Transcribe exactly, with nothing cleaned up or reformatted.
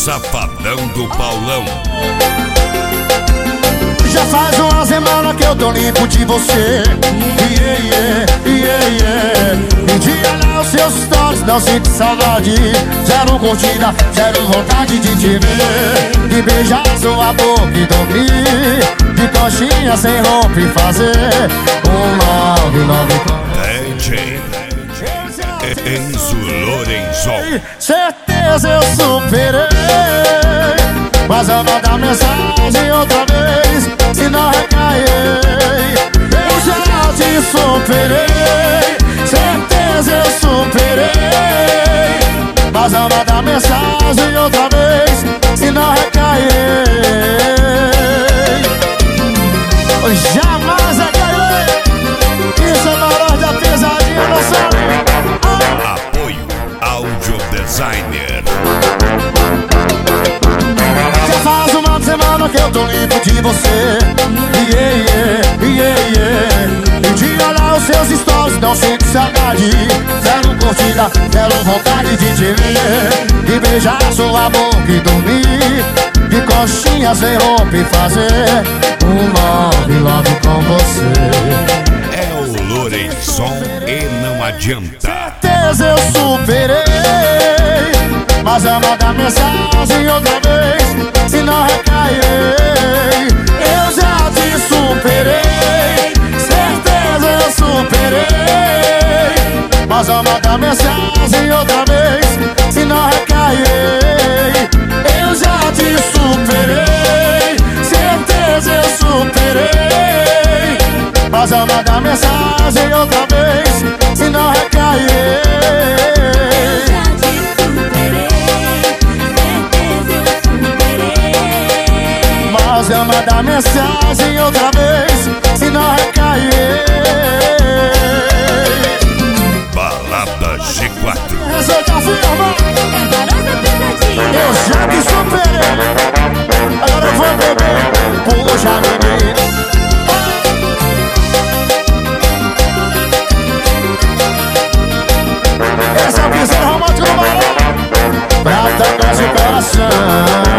Safadão do Paulão. Já faz uma semana que eu tô limpo de você. Yeah, yeah, yeah, yeah. Me diga lá os seus stories, não sinto saudade. Zero curtida, zero vontade de te ver. De beijar sua boca e dormir. De coxinha sem roupa e fazer um nove nove com D J Enzo Lorenzon. Certeza eu superei, mas eu vou dar mensagem outra vez, se não recair. Eu já te superei, certeza eu superei, mas eu vou dar mensagem outra vez, se não recair. Eu jamais recairei. Isso é valor da pesadinha, não sabe? Apoio Audio Designer. Já faz uma semana que eu tô limpo de você. Yeah, yeah, yeah, yeah. E de olhar os seus stories, não sinto saudade. Zero curtida, zero vontade de te ver. De beijar sua boca e dormir. De coxinha sem roupa e fazer um love, love com você. É o Lorenzon e não adianta. Certeza eu superei, mas eu vou dar mensagem outra vez, se não recairei. Eu já te superei, certeza eu superei, mas eu vou dar mensagem outra vez, se não recairei. Eu já te superei, certeza eu superei, mas eu vou dar mensagem outra vez, se não recairei. Mas eu vou dar mensagem outra vez, se não recair. Balada G quatro. Essa eu já fui normal. Eu já te superei. Agora eu vou beber. Puxa, menina. Esse é o piseiro romântico do balão. Pra tocar seu coração.